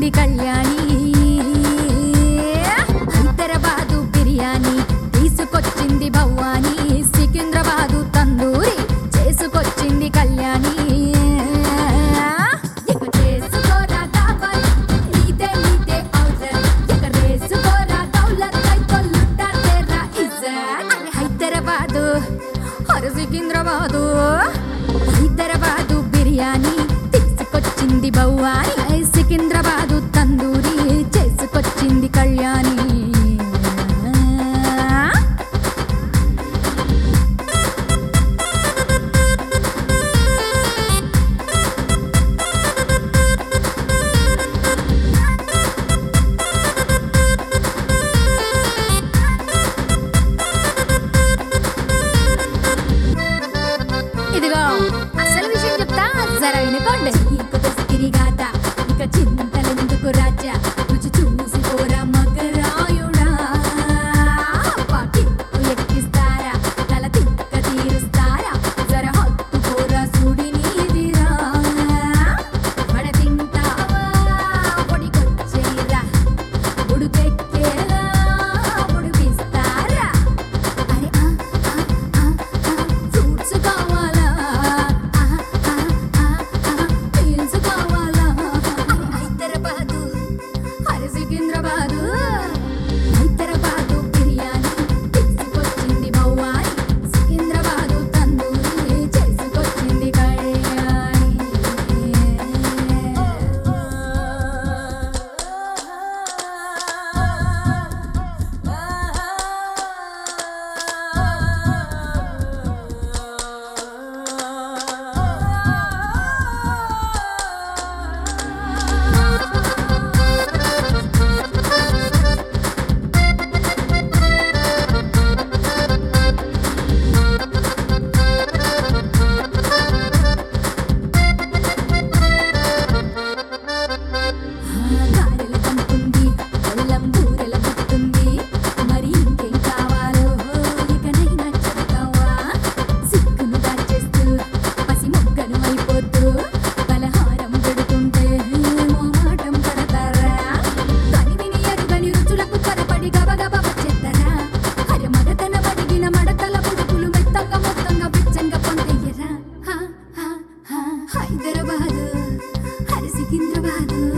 తీసుకొచ్చింది కళ్యాణి హైదరాబాదు బిర్యానీ తీసుకొచ్చింది భవానీ సికింద్రాబాదు తందూరి చేసుకొచ్చింది కళ్యాణి సికింద్రాబాదు హైదరాబాదు బిర్యానీ తీసుకొచ్చింది భవానీ సికింద్రాబాదు తందూరి చేసుకొచ్చింది కళ్యాణి ఇదిగో అసలు విషయం చెప్తా జర వినుకోండి తిరిగాత ఇక చింతలెందుకు రాజా రుచి చూసి పోరా మగరాయుడా ఎక్కిస్తారా తల తిక్క తీరుస్తారా జర హత్తు పోరా సుడి నీదిరా పడ తింటావా పొడికొచ్చేరా ఉడుకెక్కేలా ఉడిపిస్తారా అరే ఫ్రూట్స్ కావాలా పీల్స్ కావాలా హైదరాబాదు హరి సికింద్రాబాదు హైదరాబాదు బిర్యానీ తీసుకొచ్చింది భవానీ సికింద్రాబాదు తందూరి చేసుకొచ్చింది కళ్యాణి గారెల తంతుంది బెల్లం బూరెల పుట్టుంది మరి ఇంకేం కావాలో ఇకనైనా చెబుతావా సిగ్గును దాచేస్తూ పసి మొగ్గను అయిపోతూ పలహారం పెడుతుంటే మోమాటం పడతారా కనివిని ఎరుగని రుచులకు త్వరపడి గబగబ వచ్చేస్తారా అరే మడతన పడిగిన మడతల పుడుకులు మెత్తంగా మొత్తంగా పిచ్చంగా పొందయ్యరా హైదరాబాదు హరి సికింద్రాబాదు